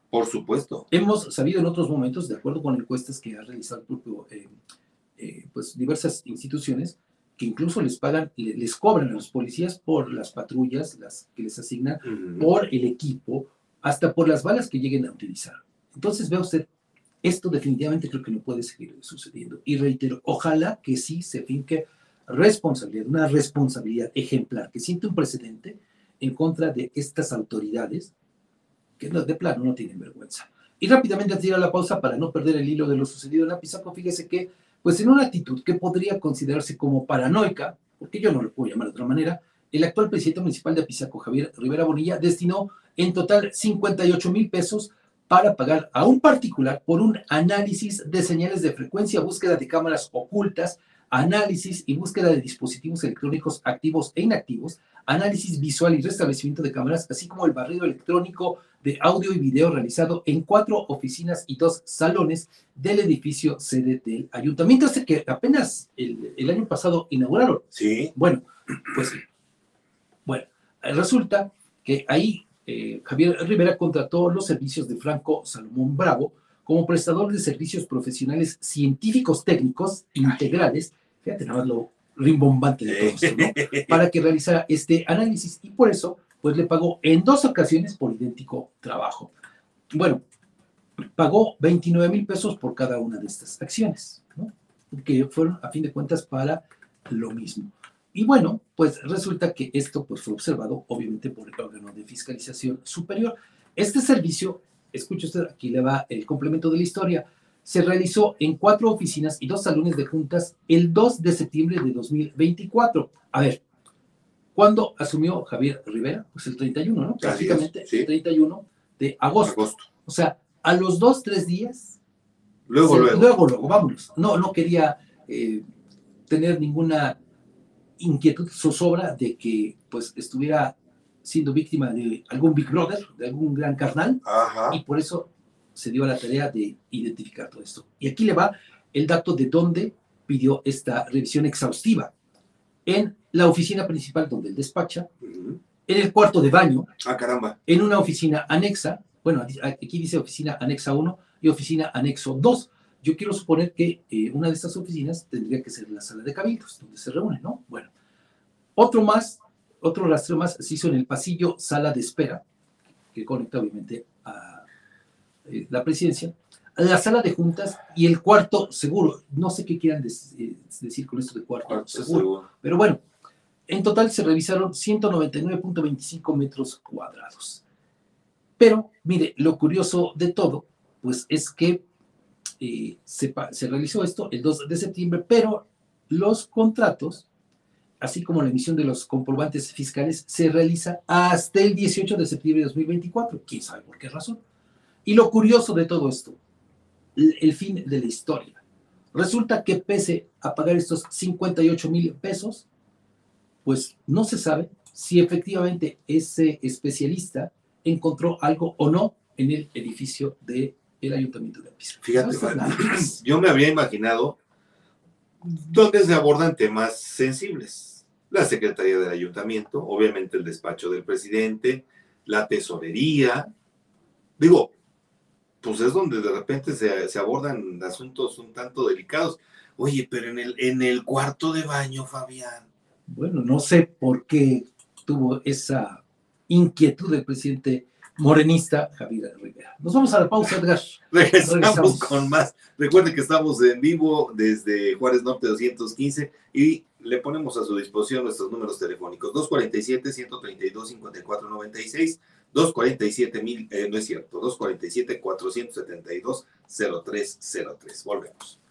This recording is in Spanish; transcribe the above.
Por supuesto. Hemos sabido en otros momentos, de acuerdo con encuestas que ha realizado el propio, pues diversas instituciones, que incluso les pagan, les cobran a los policías por las patrullas, las que les asignan, por el equipo, hasta por las balas que lleguen a utilizar. Entonces, vea usted, esto definitivamente creo que no puede seguir sucediendo. Y reitero, ojalá que sí se finque responsabilidad, una responsabilidad ejemplar, que siente un precedente en contra de estas autoridades que de plano no tienen vergüenza. Y rápidamente antes de ir a la pausa, para no perder el hilo de lo sucedido en Apizaco, fíjese que, pues en una actitud que podría considerarse como paranoica, porque yo no lo puedo llamar de otra manera, el actual presidente municipal de Apizaco, Javier Rivera Bonilla, destinó en total 58,000 pesos para pagar a un particular por un análisis de señales de frecuencia, búsqueda de cámaras ocultas, análisis y búsqueda de dispositivos electrónicos activos e inactivos, análisis visual y restablecimiento de cámaras, así como el barrido electrónico de audio y video realizado en 4 oficinas y 2 salones del edificio sede del ayuntamiento, este que apenas el año pasado inauguraron. Sí. Bueno, pues resulta que ahí Javier Rivera contrató los servicios de Franco Salomón Bravo como prestador de servicios profesionales científicos técnicos integrales, fíjate nada más lo rimbombante de todo esto, ¿no? Para que realizara este análisis, y por eso pues le pagó en 2 ocasiones por idéntico trabajo. Bueno, pagó 29,000 pesos por cada una de estas acciones, ¿no? Que fueron a fin de cuentas para lo mismo. Y bueno, pues resulta que esto pues, fue observado obviamente por el órgano de fiscalización superior. Este servicio, escuche usted, aquí le va el complemento de la historia, se realizó en 4 oficinas y 2 salones de juntas el 2 de septiembre de 2024. A ver, ¿cuándo asumió Javier Rivera? Pues el 31, ¿no? Prácticamente sí. El 31 de agosto. O sea, a los 2, 3 días. Luego, vámonos. No quería tener ninguna inquietud, zozobra de que pues estuviera siendo víctima de algún Big Brother, de algún gran carnal. Ajá. Y por eso se dio a la tarea de identificar todo esto. Y aquí le va el dato de dónde pidió esta revisión exhaustiva. En la oficina principal donde él despacha, en el cuarto de baño, en una oficina anexa, bueno, aquí dice oficina anexa 1 y oficina anexo 2. Yo quiero suponer que una de estas oficinas tendría que ser la sala de cabildos, donde se reúnen, ¿no? Bueno, otro rastreo más se hizo en el pasillo sala de espera, que conecta obviamente a la presidencia, a la sala de juntas y el cuarto seguro. No sé qué quieran decir con esto de cuarto seguro, pero bueno, en total se revisaron 199.25 metros cuadrados. Pero, mire, lo curioso de todo, pues es que se realizó esto el 2 de septiembre, pero los contratos, así como la emisión de los comprobantes fiscales, se realiza hasta el 18 de septiembre de 2024. ¿Quién sabe por qué razón? Y lo curioso de todo esto, el fin de la historia. Resulta que pese a pagar estos 58,000 pesos, pues no se sabe si efectivamente ese especialista encontró algo o no en el edificio del Ayuntamiento de Apizaco. Fíjate, yo me habría imaginado donde se abordan temas sensibles. La Secretaría del Ayuntamiento, obviamente el despacho del presidente, la tesorería. Digo, pues es donde de repente se abordan asuntos un tanto delicados. Oye, pero en el cuarto de baño, Fabián. Bueno, no sé por qué tuvo esa inquietud el presidente morenista Javier Rivera. Nos vamos a la pausa, Edgar. Regresamos con más. Recuerden que estamos en vivo desde Juárez Norte 215 y le ponemos a su disposición nuestros números telefónicos 247-132-5496, 247-472-0303. Volvemos.